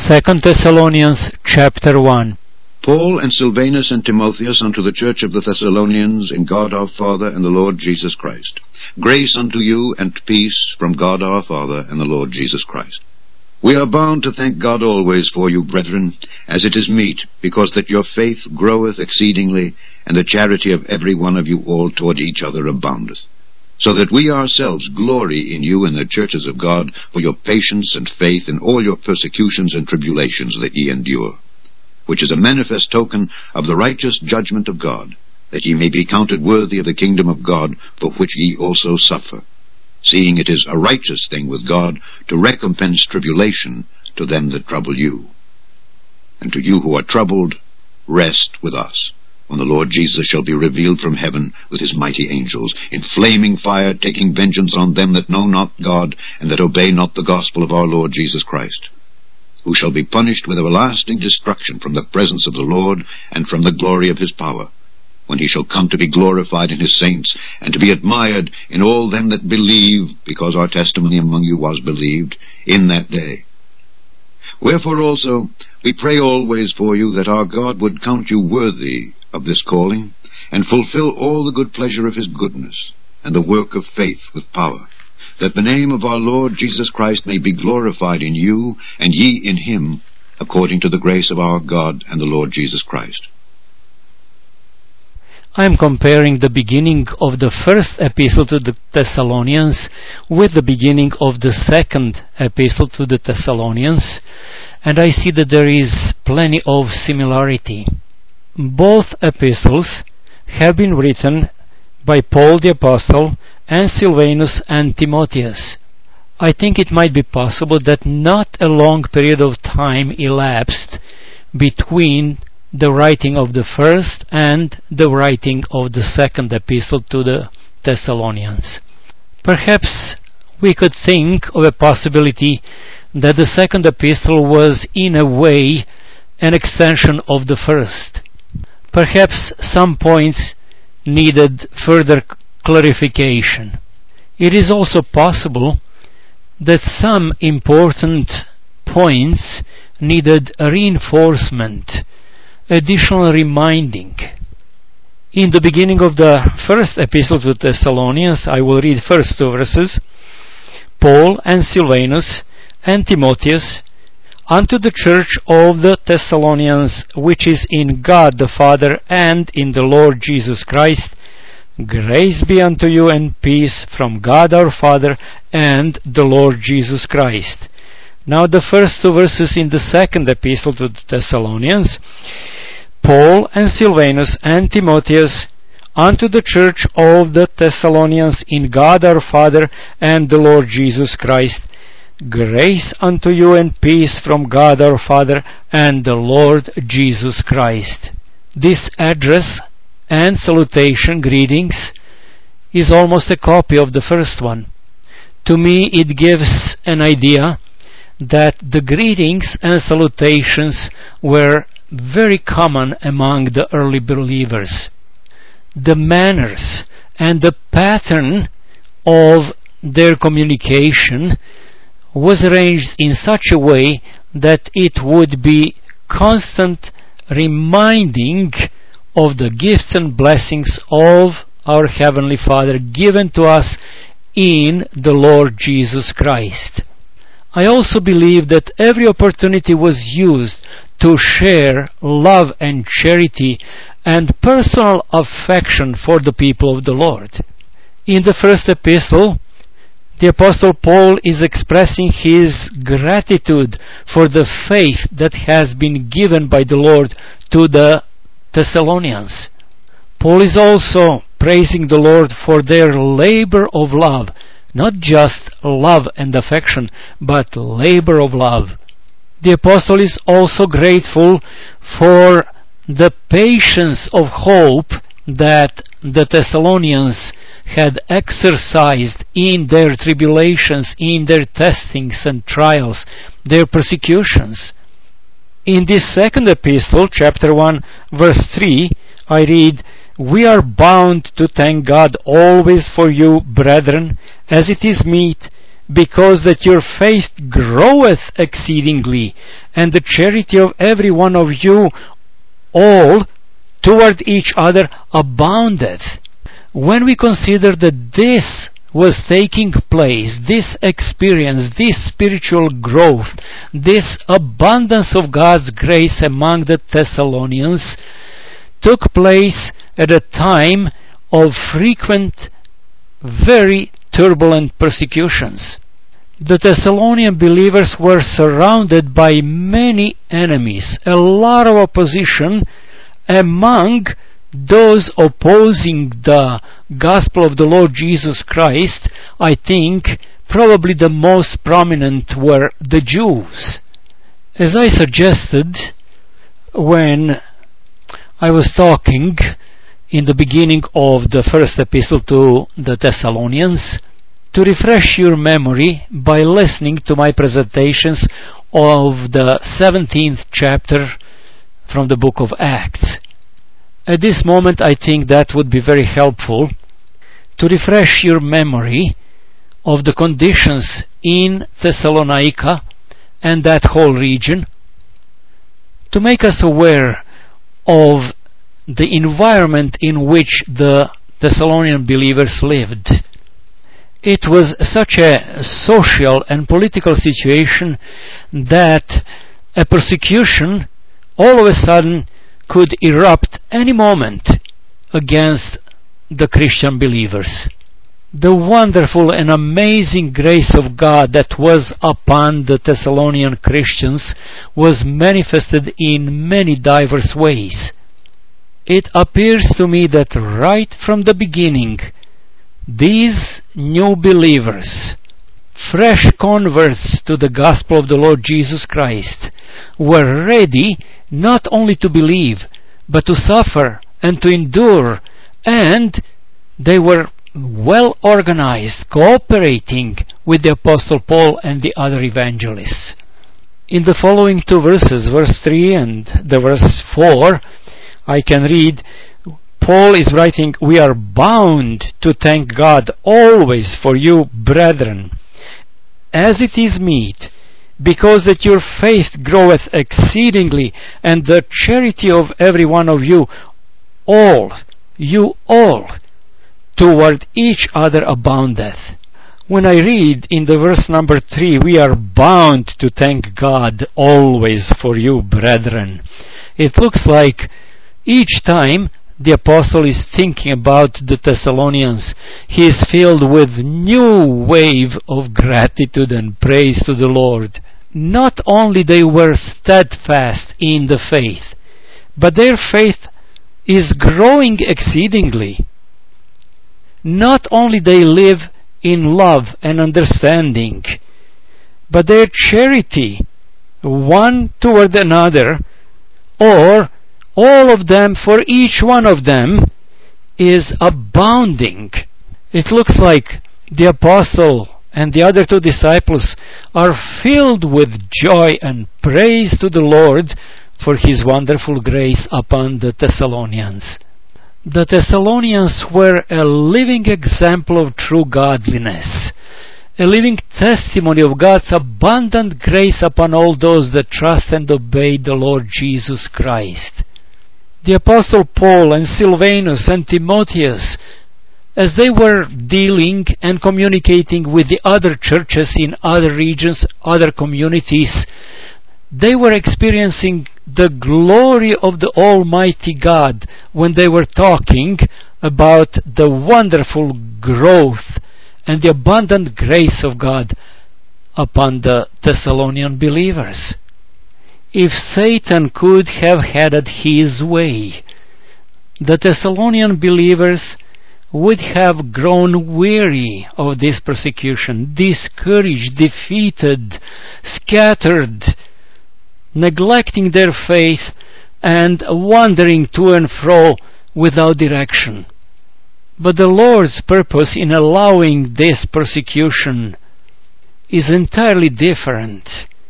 2 Thessalonians chapter 1. Paul and Silvanus and Timotheus unto the church of the Thessalonians in God our Father and the Lord Jesus Christ. Grace unto you and peace from God our Father and the Lord Jesus Christ. We are bound to thank God always for you, brethren, as it is meet, because that your faith groweth exceedingly, and the charity of every one of you all toward each other aboundeth. So that we ourselves glory in you in the churches of God for your patience and faith in all your persecutions and tribulations that ye endure, which is a manifest token of the righteous judgment of God, that ye may be counted worthy of the kingdom of God, for which ye also suffer, seeing it is a righteous thing with God to recompense tribulation to them that trouble you. And to you who are troubled, rest with us, when the Lord Jesus shall be revealed from heaven with his mighty angels, in flaming fire, taking vengeance on them that know not God, and that obey not the gospel of our Lord Jesus Christ, who shall be punished with everlasting destruction from the presence of the Lord, and from the glory of his power, when he shall come to be glorified in his saints, and to be admired in all them that believe, because our testimony among you was believed, in that day. Wherefore also we pray always for you, that our God would count you worthy of this calling, and fulfill all the good pleasure of his goodness, and the work of faith with power, that the name of our Lord Jesus Christ may be glorified in you, and ye in him, according to the grace of our God and the Lord Jesus Christ. I am comparing the beginning of the first epistle to the Thessalonians with the beginning of the second epistle to the Thessalonians, and I see that there is plenty of similarity. Both epistles have been written by Paul the Apostle and Silvanus and Timotheus. I think it might be possible that not a long period of time elapsed between the writing of the first and the writing of the second epistle to the Thessalonians. Perhaps we could think of a possibility that the second epistle was in a way an extension of the first. Perhaps some points needed further clarification. It is also possible that some important points needed reinforcement, additional reminding. In the beginning of the first epistle to the Thessalonians, I will read first two verses. Paul and Silvanus and Timotheus, unto the church of the Thessalonians, which is in God the Father and in the Lord Jesus Christ, grace be unto you and peace from God our Father and the Lord Jesus Christ. Now the first two verses in the second epistle to the Thessalonians. Paul and Silvanus and Timotheus, unto the church of the Thessalonians in God our Father and the Lord Jesus Christ, grace unto you and peace from God our Father and the Lord Jesus Christ. This address and salutation, greetings, is almost a copy of the first one. To me it gives an idea that the greetings and salutations were very common among the early believers. The manners and the pattern of their communication was arranged in such a way that it would be constant reminding of the gifts and blessings of our Heavenly Father given to us in the Lord Jesus Christ. I also believe that every opportunity was used to share love and charity and personal affection for the people of the Lord. In the first epistle, the Apostle Paul is expressing his gratitude for the faith that has been given by the Lord to the Thessalonians. Paul is also praising the Lord for their labor of love, not just love and affection, but labor of love. The Apostle is also grateful for the patience of hope that the Thessalonians had exercised in their tribulations, in their testings and trials, their persecutions. In this second epistle, chapter 1, verse 3, I read, We are bound to thank God always for you, brethren, as it is meet, because that your faith groweth exceedingly, and the charity of every one of you all toward each other aboundeth. When we consider that this was taking place, this experience, this spiritual growth, this abundance of God's grace among the Thessalonians took place at a time of frequent, very turbulent persecutions. The Thessalonian believers were surrounded by many enemies, a lot of opposition among those opposing the gospel of the Lord Jesus Christ. I think probably the most prominent were the Jews. As I suggested when I was talking in the beginning of the first epistle to the Thessalonians, to refresh your memory by listening to my presentations of the 17th chapter from the book of Acts. At this moment, I think that would be very helpful to refresh your memory of the conditions in Thessalonica and that whole region, to make us aware of the environment in which the Thessalonian believers lived. It was such a social and political situation that a persecution all of a sudden could erupt any moment against the Christian believers. The wonderful and amazing grace of God that was upon the Thessalonian Christians was manifested in many diverse ways. It appears to me that right from the beginning, these new believers, fresh converts to the gospel of the Lord Jesus Christ, were ready not only to believe, but to suffer and to endure, and they were well organized, cooperating with the Apostle Paul and the other evangelists. In the following two verses, verse 3 and the verse 4, I can read, Paul is writing, "We are bound to thank God always for you, brethren, as it is meet, because that your faith groweth exceedingly, and the charity of every one of you all, toward each other aboundeth." When I read in the verse number 3, "We are bound to thank God always for you, brethren," it looks like each time the apostle is thinking about the Thessalonians, he is filled with new wave of gratitude and praise to the Lord. Not only they were steadfast in the faith, but their faith is growing exceedingly. Not only they live in love and understanding, but their charity one toward another, or all of them for each one of them, is abounding. It looks like the apostle and the other two disciples are filled with joy and praise to the Lord for His wonderful grace upon the Thessalonians. The Thessalonians were a living example of true godliness, a living testimony of God's abundant grace upon all those that trust and obey the Lord Jesus Christ. The Apostle Paul and Silvanus and Timotheus, as they were dealing and communicating with the other churches in other regions, other communities, they were experiencing the glory of the Almighty God when they were talking about the wonderful growth and the abundant grace of God upon the Thessalonian believers. If Satan could have had it his way, the Thessalonian believers would have grown weary of this persecution, discouraged, defeated, scattered, neglecting their faith and wandering to and fro without direction. But the Lord's purpose in allowing this persecution is entirely different.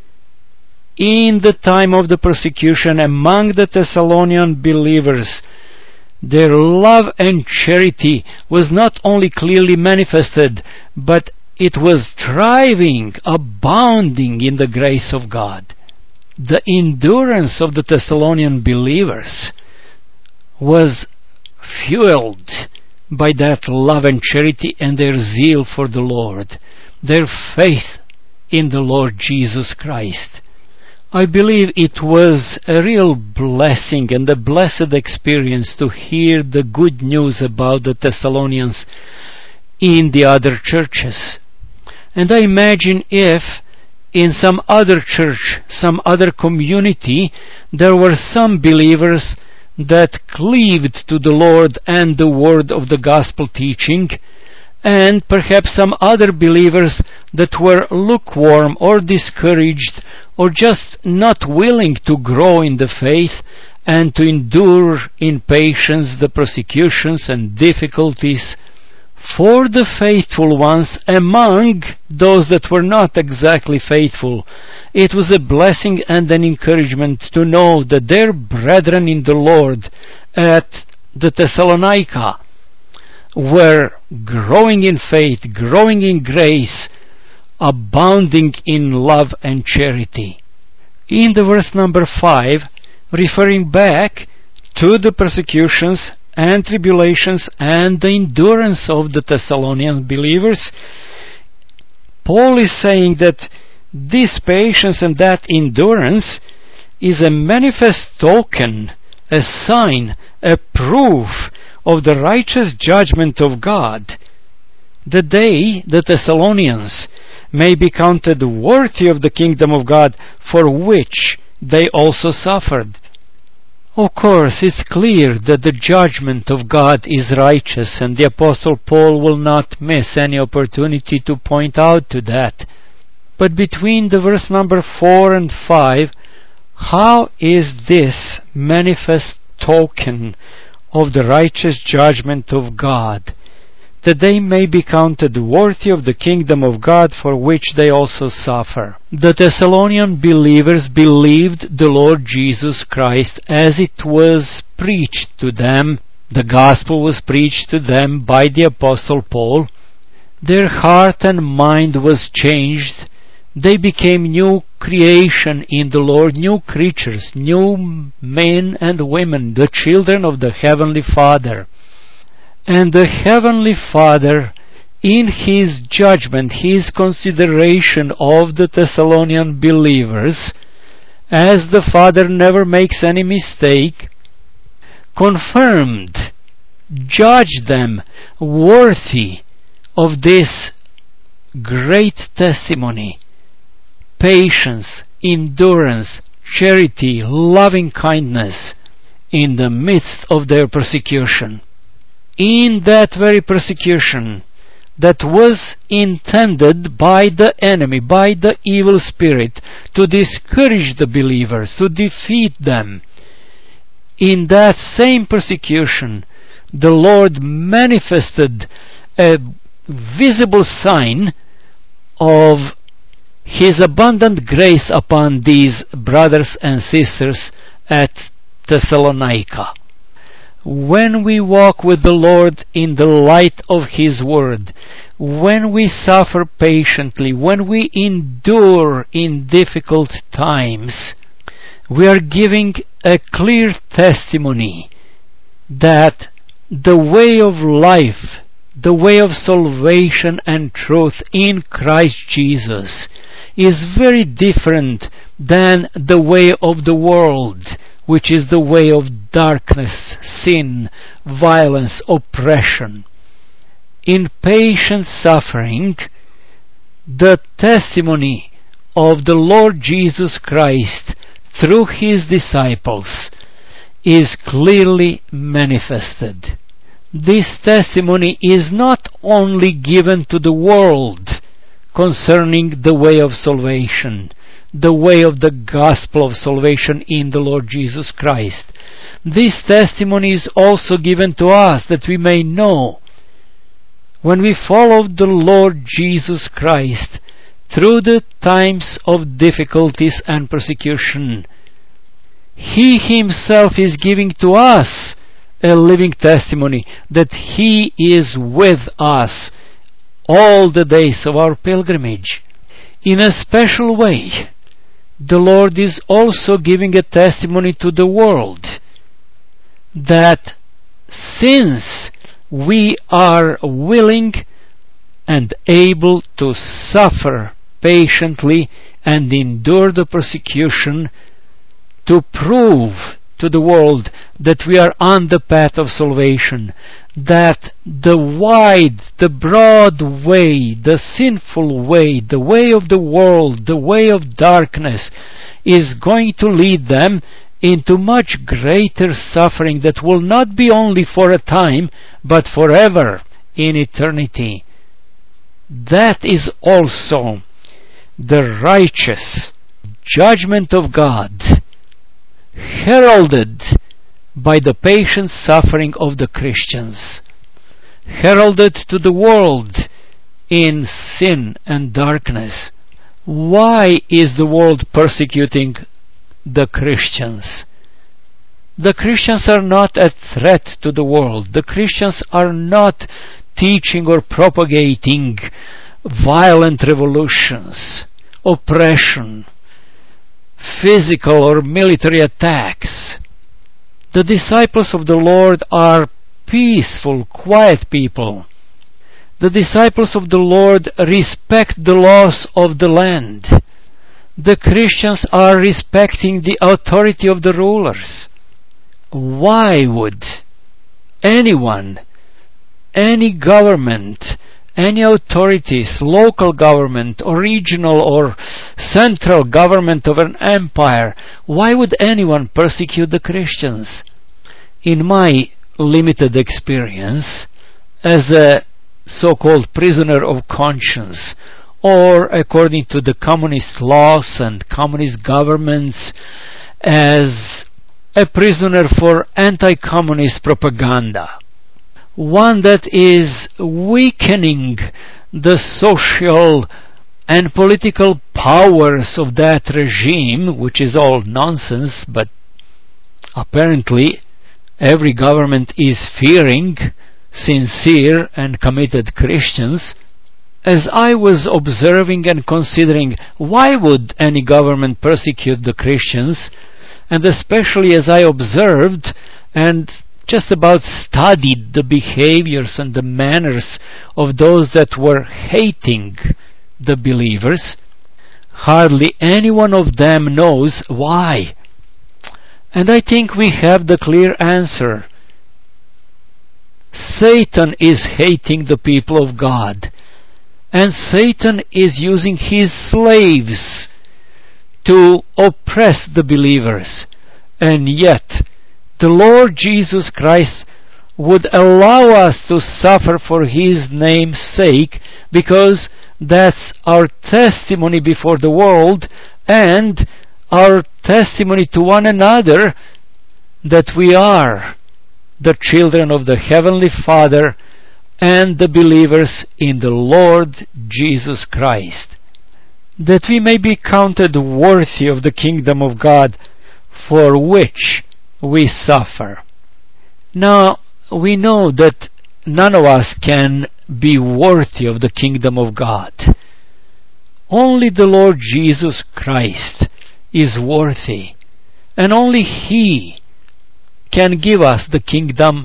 In the time of the persecution among the Thessalonian believers, their love and charity was not only clearly manifested, but it was thriving, abounding in the grace of God. The endurance of the Thessalonian believers was fueled by that love and charity and their zeal for the Lord, their faith in the Lord Jesus Christ. I believe it was a real blessing and a blessed experience to hear the good news about the Thessalonians in the other churches. And I imagine if in some other church, some other community, there were some believers that cleaved to the Lord and the word of the gospel teaching, and perhaps some other believers that were lukewarm or discouraged or just not willing to grow in the faith and to endure in patience the persecutions and difficulties. For the faithful ones among those that were not exactly faithful, it was a blessing and an encouragement to know that their brethren in the Lord at the Thessalonica were growing in faith, growing in grace, abounding in love and charity. In the verse number 5, referring back to the persecutions and tribulations and the endurance of the Thessalonian believers, Paul is saying that this patience and that endurance is a manifest token, a sign, a proof of the righteous judgment of God, that they, the Thessalonians, may be counted worthy of the kingdom of God, for which they also suffered. Of course, it's clear that the judgment of God is righteous, and the Apostle Paul will not miss any opportunity to point out to that. But between the verse number 4 and 5, how is this manifest token of the righteous judgment of God, that they may be counted worthy of the kingdom of God, for which they also suffer? The Thessalonian believers believed the Lord Jesus Christ as it was preached to them. The gospel was preached to them by the Apostle Paul. Their heart and mind was changed. They became new creation in the Lord, new creatures, new men and women, the children of the Heavenly Father. And the Heavenly Father, in His judgment, His consideration of the Thessalonian believers, as the Father never makes any mistake, confirmed, judged them worthy of this great testimony: patience, endurance, charity, loving kindness in the midst of their persecution. In that very persecution that was intended by the enemy, by the evil spirit, to discourage the believers, to defeat them, in that same persecution, the Lord manifested a visible sign of His abundant grace upon these brothers and sisters at Thessalonica. When we walk with the Lord in the light of His Word, when we suffer patiently, when we endure in difficult times, we are giving a clear testimony that the way of life, the way of salvation and truth in Christ Jesus is very different than the way of the world, which is the way of darkness, sin, violence, oppression. In patient suffering, the testimony of the Lord Jesus Christ through His disciples is clearly manifested. This testimony is not only given to the world concerning the way of salvation, the way of the gospel of salvation in the Lord Jesus Christ. This testimony is also given to us, that we may know, when we followed the Lord Jesus Christ through the times of difficulties and persecution, He Himself is giving to us a living testimony that He is with us all the days of our pilgrimage. In a special way, the Lord is also giving a testimony to the world that since we are willing and able to suffer patiently and endure the persecution, to prove to the world that we are on the path of salvation, that the wide, the broad way, the sinful way, the way of the world, the way of darkness, is going to lead them into much greater suffering that will not be only for a time, but forever in eternity. That is also the righteous judgment of God, heralded by the patient suffering of the Christians, heralded to the world in sin and darkness. Why is the world persecuting the Christians? The Christians are not a threat to the world. The Christians are not teaching or propagating violent revolutions, oppression, physical or military attacks. The disciples of the Lord are peaceful, quiet people. The disciples of the Lord respect the laws of the land. The Christians are respecting the authority of the rulers. Why would anyone, any government, any authorities, local government or regional or central government of an empire, why would anyone persecute the Christians? In my limited experience as a so-called prisoner of conscience, or according to the communist laws and communist governments, as a prisoner for anti-communist propaganda, one that is weakening the social and political powers of that regime, which is all nonsense, but apparently every government is fearing sincere and committed Christians. As I was observing and considering why would any government persecute the Christians, and especially as I observed and just about studied the behaviors and the manners of those that were hating the believers, hardly any one of them knows why. And I think we have the clear answer. Satan is hating the people of God, and Satan is using his slaves to oppress the believers. And yet the Lord Jesus Christ would allow us to suffer for His name's sake, because that's our testimony before the world and our testimony to one another that we are the children of the Heavenly Father and the believers in the Lord Jesus Christ, that we may be counted worthy of the kingdom of God for which we suffer. Now, we know that none of us can be worthy of the kingdom of God. Only the Lord Jesus Christ is worthy, and only He can give us the kingdom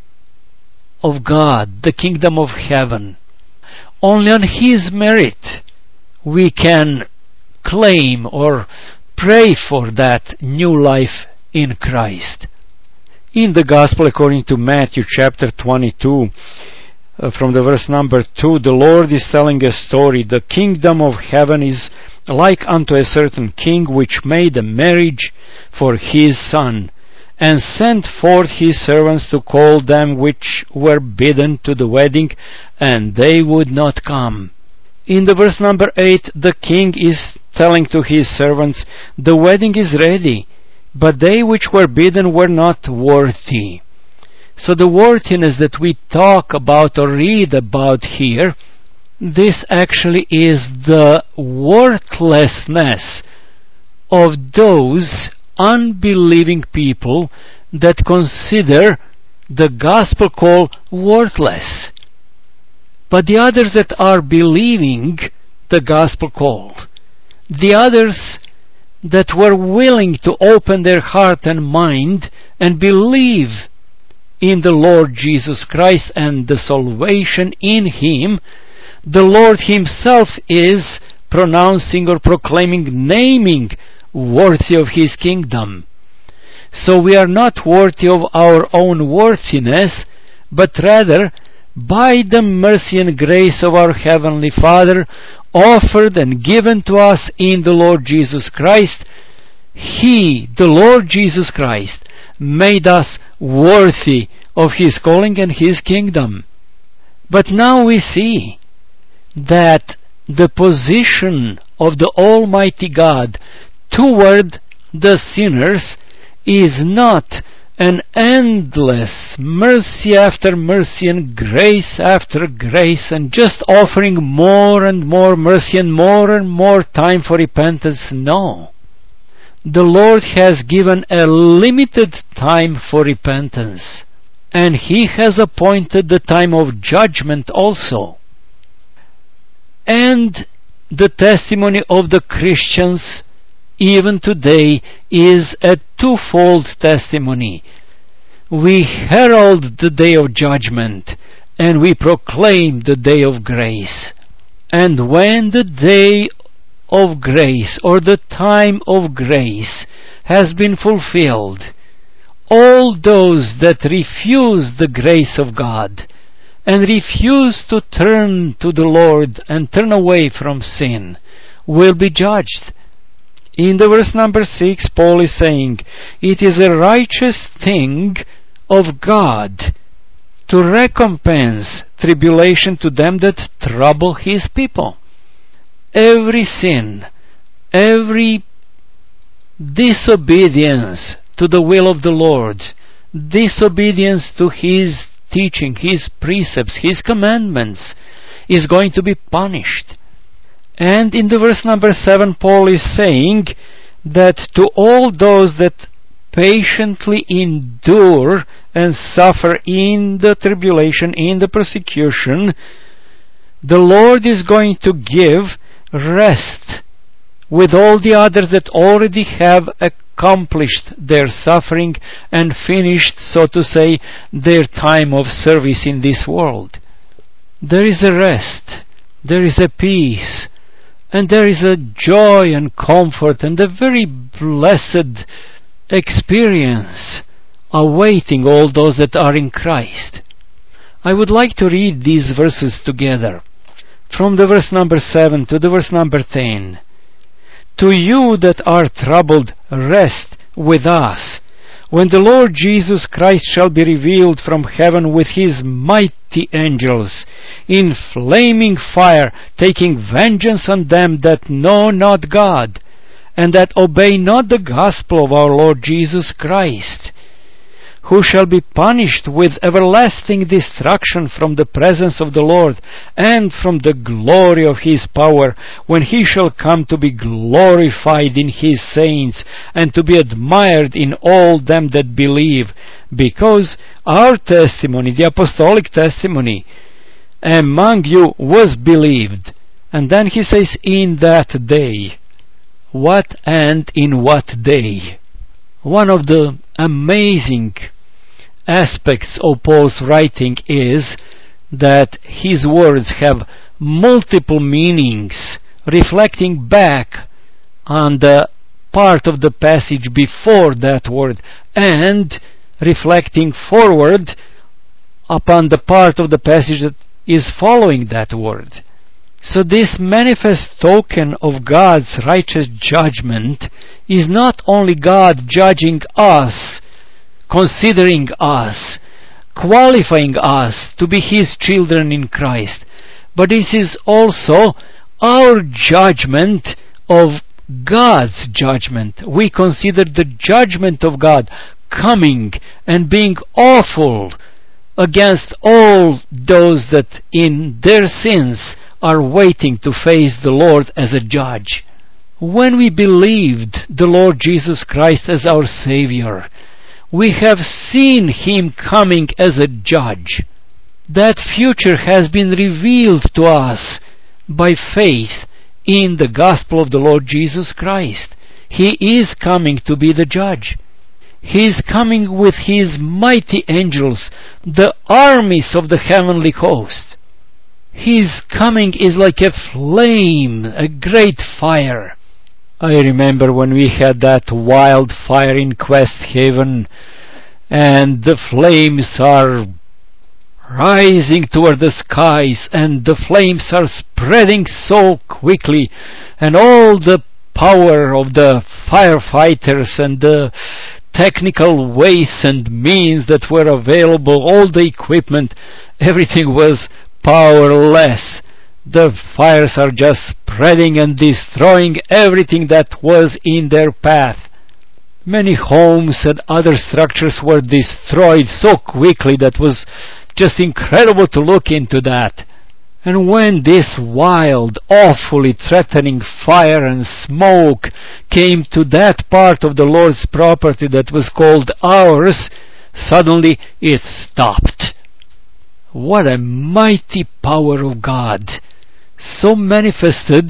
of God, the kingdom of heaven. Only on His merit we can claim or pray for that new life in Christ. In the Gospel according to Matthew chapter 22, from the verse number 2, the Lord is telling a story. The kingdom of heaven is like unto a certain king which made a marriage for his son, and sent forth his servants to call them which were bidden to the wedding, and they would not come. In the verse number 8, the king is telling to his servants, the wedding is ready, but they which were bidden were not worthy. So the worthiness that we talk about or read about here, this actually is the worthlessness of those unbelieving people that consider the gospel call worthless. But the others that are believing the gospel call, the others that were willing to open their heart and mind and believe in the Lord Jesus Christ and the salvation in Him, the Lord Himself is pronouncing or proclaiming, naming worthy of His kingdom. So we are not worthy of our own worthiness, but rather by the mercy and grace of our Heavenly Father, offered and given to us in the Lord Jesus Christ, He, the Lord Jesus Christ, made us worthy of His calling and His kingdom. But now we see that the position of the Almighty God toward the sinners is not an endless mercy after mercy and grace after grace and just offering more and more mercy and more time for repentance. No. The Lord has given a limited time for repentance, and He has appointed the time of judgment also. And the testimony of the Christians even today is a twofold testimony. We herald the day of judgment, and we proclaim the day of grace. And when the day of grace, or the time of grace, has been fulfilled, all those that refuse the grace of God and refuse to turn to the Lord and turn away from sin will be judged. In the verse number 6, Paul is saying, "It is a righteous thing of God to recompense tribulation to them that trouble His people." Every sin, every disobedience to the will of the Lord, disobedience to His teaching, His precepts, His commandments, is going to be punished. And in the verse number 7, Paul is saying that to all those that patiently endure and suffer in the tribulation, in the persecution, the Lord is going to give rest with all the others that already have accomplished their suffering and finished, so to say, their time of service in this world. There is a rest, there is a peace, and there is a joy and comfort and a very blessed experience awaiting all those that are in Christ. I would like to read these verses together. From the verse number 7 to the verse number 10. "To you that are troubled, rest with us, when the Lord Jesus Christ shall be revealed from heaven with His mighty angels, in flaming fire, taking vengeance on them that know not God, and that obey not the gospel of our Lord Jesus Christ, who shall be punished with everlasting destruction from the presence of the Lord and from the glory of His power, when He shall come to be glorified in His saints and to be admired in all them that believe, because our testimony, the apostolic testimony, among you was believed." And then he says, "in that day." What and in what day? One of the amazing aspects of Paul's writing is that his words have multiple meanings, reflecting back on the part of the passage before that word and reflecting forward upon the part of the passage that is following that word. So this manifest token of God's righteous judgment is not only God judging us, considering us, qualifying us to be His children in Christ, but it is also our judgment of God's judgment. We consider the judgment of God coming and being awful against all those that in their sins are waiting to face the Lord as a judge. When we believed the Lord Jesus Christ as our Savior, we have seen Him coming as a judge. That future has been revealed to us by faith in the gospel of the Lord Jesus Christ. He is coming to be the judge. He is coming with His mighty angels, the armies of the heavenly host. His coming is like a flame, a great fire. I remember when we had that wildfire in Quest Haven, and the flames are rising toward the skies, and the flames are spreading so quickly, and all the power of the firefighters and the technical ways and means that were available, all the equipment, everything was powerless. The fires are just spreading and destroying everything that was in their path. Many homes and other structures were destroyed so quickly that was just incredible to look into that. And when this wild, awfully threatening fire and smoke came to that part of the Lord's property that was called ours, suddenly it stopped. What a mighty power of God, so manifested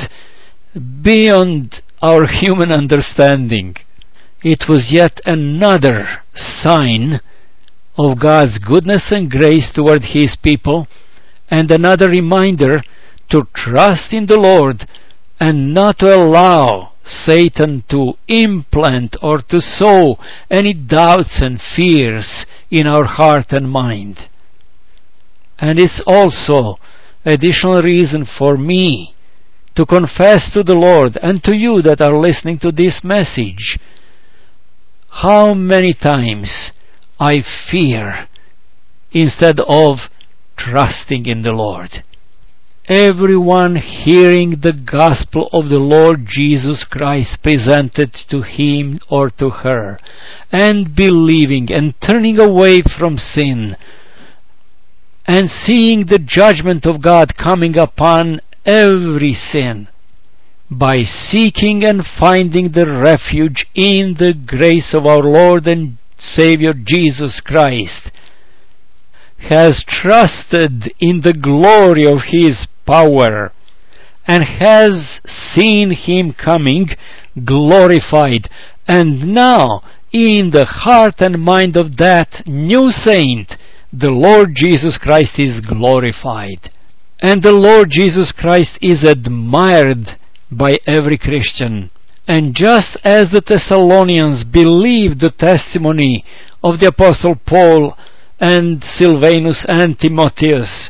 beyond our human understanding. It was yet another sign of God's goodness and grace toward His people, and another reminder to trust in the Lord and not to allow Satan to implant or to sow any doubts and fears in our heart and mind. And it's also additional reason for me to confess to the Lord and to you that are listening to this message how many times I fear instead of trusting in the Lord. Everyone hearing the gospel of the Lord Jesus Christ presented to him or to her, and believing and turning away from sin, and seeing the judgment of God coming upon every sin, by seeking and finding the refuge in the grace of our Lord and Savior Jesus Christ, has trusted in the glory of His power, and has seen Him coming glorified, and now in the heart and mind of that new saint, the Lord Jesus Christ is glorified. And the Lord Jesus Christ is admired by every Christian. And just as the Thessalonians believed the testimony of the Apostle Paul and Silvanus and Timotheus,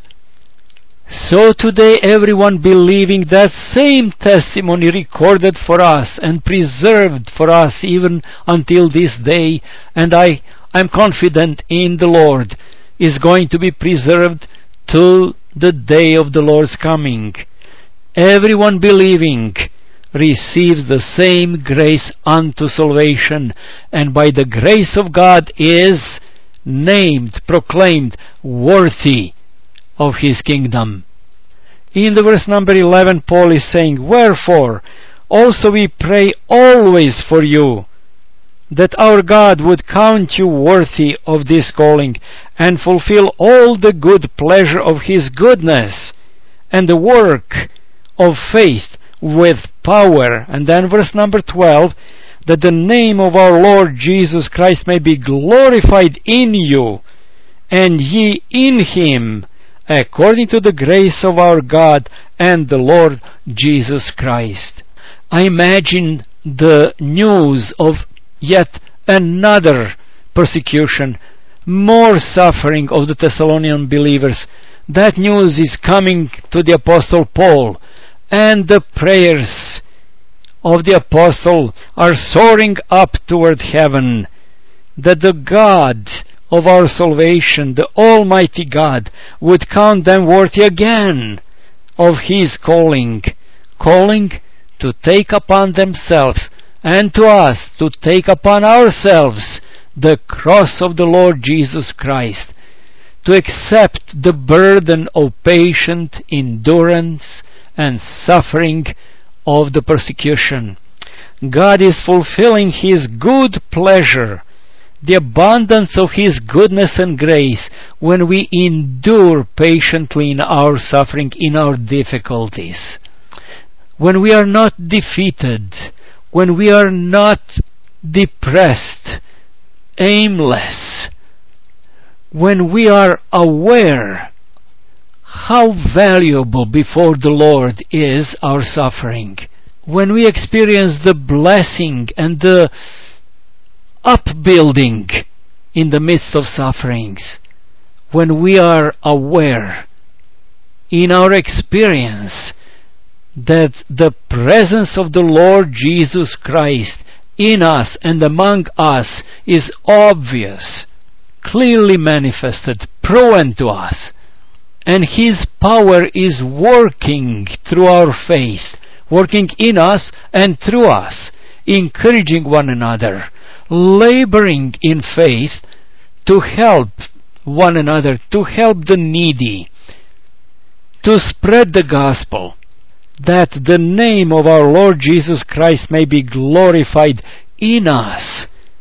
so today everyone believing that same testimony recorded for us and preserved for us even until this day, and I'm confident in the Lord, is going to be preserved to the day of the Lord's coming. Everyone believing receives the same grace unto salvation, and by the grace of God is named, proclaimed, worthy of His kingdom. In the verse number 11, Paul is saying, "Wherefore also we pray always for you, that our God would count you worthy of this calling, and fulfill all the good pleasure of His goodness, and the work of faith with power." And then verse number 12, "that the name of our Lord Jesus Christ may be glorified in you, and ye in Him, according to the grace of our God and the Lord Jesus Christ." I imagine the news of yet another persecution, more suffering of the Thessalonian believers. That news is coming to the Apostle Paul, and the prayers of the Apostle are soaring up toward heaven, that the God of our salvation, the Almighty God, would count them worthy again of His calling to take upon themselves, and to us to take upon ourselves, the cross of the Lord Jesus Christ, to accept the burden of patient endurance and suffering of the persecution. God is fulfilling His good pleasure the abundance of His goodness and grace when we endure patiently in our suffering, in our difficulties. When we are not defeated, when we are not depressed, aimless, when we are aware how valuable before the Lord is our suffering, when we experience the blessing and the upbuilding in the midst of sufferings, when we are aware in our experience that the presence of the Lord Jesus Christ in us and among us is obvious, clearly manifested, proven to us, and His power is working through our faith, working in us and through us, encouraging one another, laboring in faith to help one another, to help the needy, to spread the gospel, that the name of our Lord Jesus Christ may be glorified in us,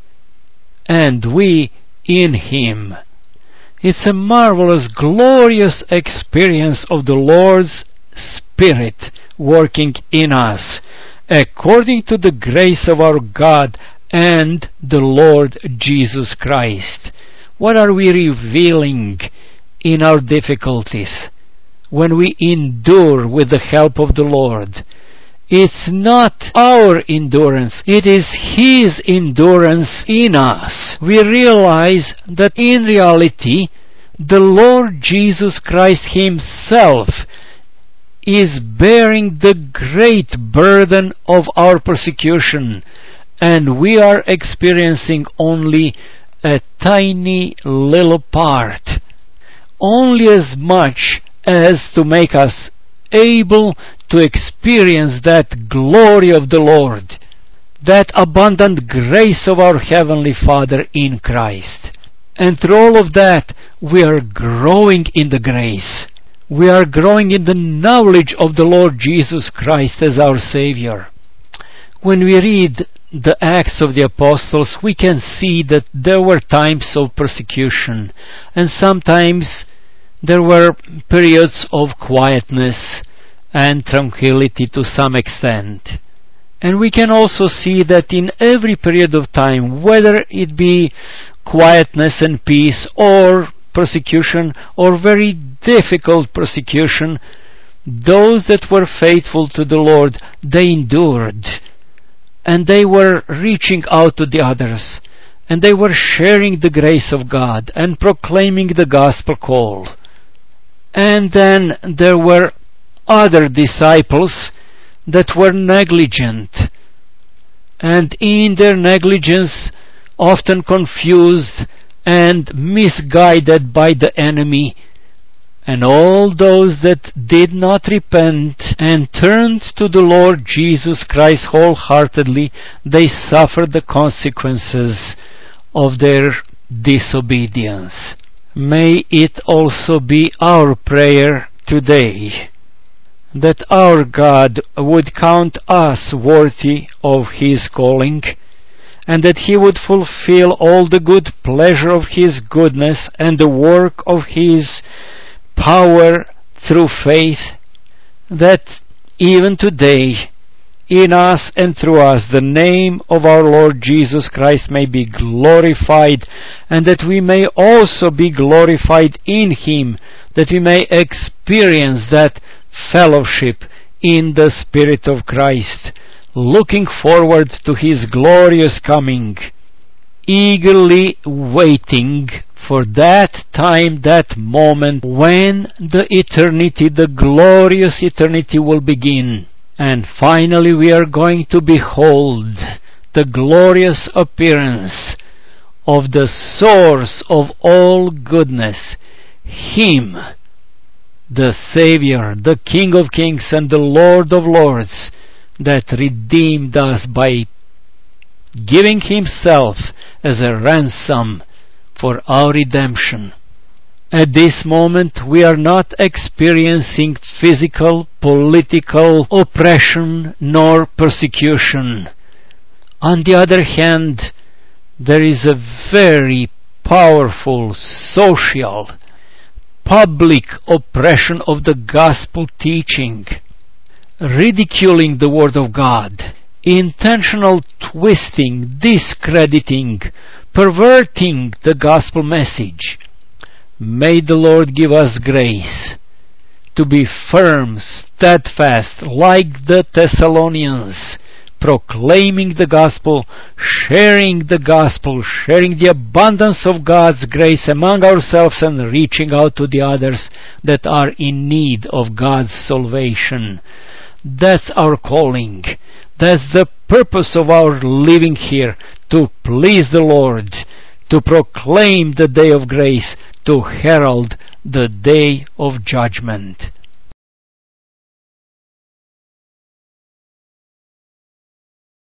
and we in Him. It's a marvelous, glorious experience of the Lord's Spirit working in us, according to the grace of our God and the Lord Jesus Christ. What are we revealing in our difficulties when we endure with the help of the Lord? It's not our endurance, it is His endurance in us. We realize that in reality, the Lord Jesus Christ Himself is bearing the great burden of our persecution, and we are experiencing only a tiny little part, only as much as to make us able to experience that glory of the Lord, that abundant grace of our Heavenly Father in Christ. And through all of that, we are growing in the grace. We are growing in the knowledge of the Lord Jesus Christ as our Savior. When we read the Acts of the Apostles, we can see that there were times of persecution, and sometimes there were periods of quietness and tranquility to some extent. And we can also see that in every period of time, whether it be quietness and peace or persecution or very difficult persecution, those that were faithful to the Lord, they endured, and they were reaching out to the others, and they were sharing the grace of God and proclaiming the gospel call. And then there were other disciples that were negligent, and in their negligence often confused and misguided by the enemy. And all those that did not repent and turned to the Lord Jesus Christ wholeheartedly, they suffered the consequences of their disobedience. May it also be our prayer today that our God would count us worthy of His calling, and that He would fulfill all the good pleasure of His goodness and the work of His power through faith, that even today in us and through us the name of our Lord Jesus Christ may be glorified, and that we may also be glorified in Him, that we may experience that fellowship in the Spirit of Christ, looking forward to His glorious coming, eagerly waiting for that time, that moment when the eternity, the glorious eternity will begin. And finally we are going to behold the glorious appearance of the source of all goodness, Him, the Savior, the King of Kings and the Lord of Lords, that redeemed us by giving Himself as a ransom for our redemption. At this moment we are not experiencing physical, political oppression nor persecution. On the other hand, there is a very powerful social, public oppression of the gospel teaching, ridiculing the Word of God, intentional twisting, discrediting, perverting the gospel message. May the Lord give us grace to be firm, steadfast, like the Thessalonians, proclaiming the gospel, sharing the abundance of God's grace among ourselves, and reaching out to the others that are in need of God's salvation. That's our calling. That's the purpose of our living here, to please the Lord, to proclaim the day of grace, to herald the day of judgment.